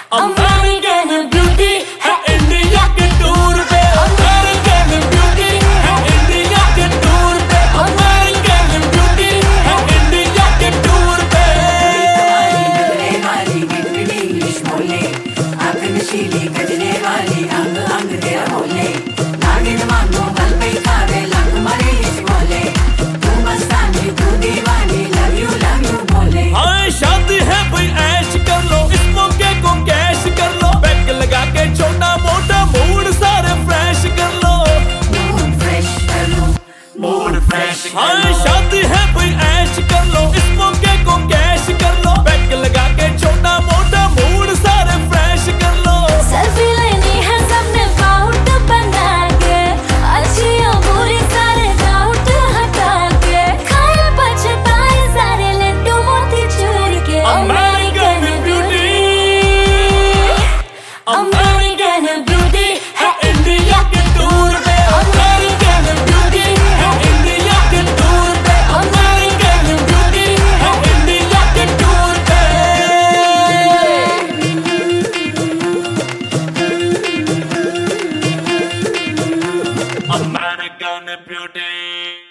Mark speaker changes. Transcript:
Speaker 1: American beauty है India के tour पे, अमेरिकन ब्यूटी है इंडिया के टूर पे, अमेरिकन ब्यूटी है इंडिया के टूर पे।
Speaker 2: वाली गिटड़ी इंग्लिश बोले, आंख नशीली गजरे वाली अंग अंग तेरा बोले, नागिन वांगू बल पे खावे लंग मरे इस बोले, तू मस्तानी तू दीवानी लव यू बोले।
Speaker 1: हाँ शादी है भाई ऐश कर लो, इस मौके को कैश कर लो, पैक लगा के छोटा मोटा मूड सारे फ्रेश कर लो,
Speaker 2: मूड फ्रेश कर लो, मूड फ्रेश कर लो।
Speaker 1: हाँ शादी है भाई ऐश कर लो, इस मौके को कैश कर लो, पैक लगा के छोटा मोटा मूड सारे फ्रेश कर लो।
Speaker 3: सेल्फी लेनी है सबने बाउट बना के, अच्छी और बुरी सारे डाउट हटा के, खाए पछताए सारे लड्डू मोती चूर के।
Speaker 1: अमेरिकन ब्यूटी, अमेरिकन ब्यूटी है इंडिया के टूर पे, अमेरिकन ब्यूटी है इंडिया के टूर पे, अमेरिकन ब्यूटी है इंडिया के टूर पे। American beauty.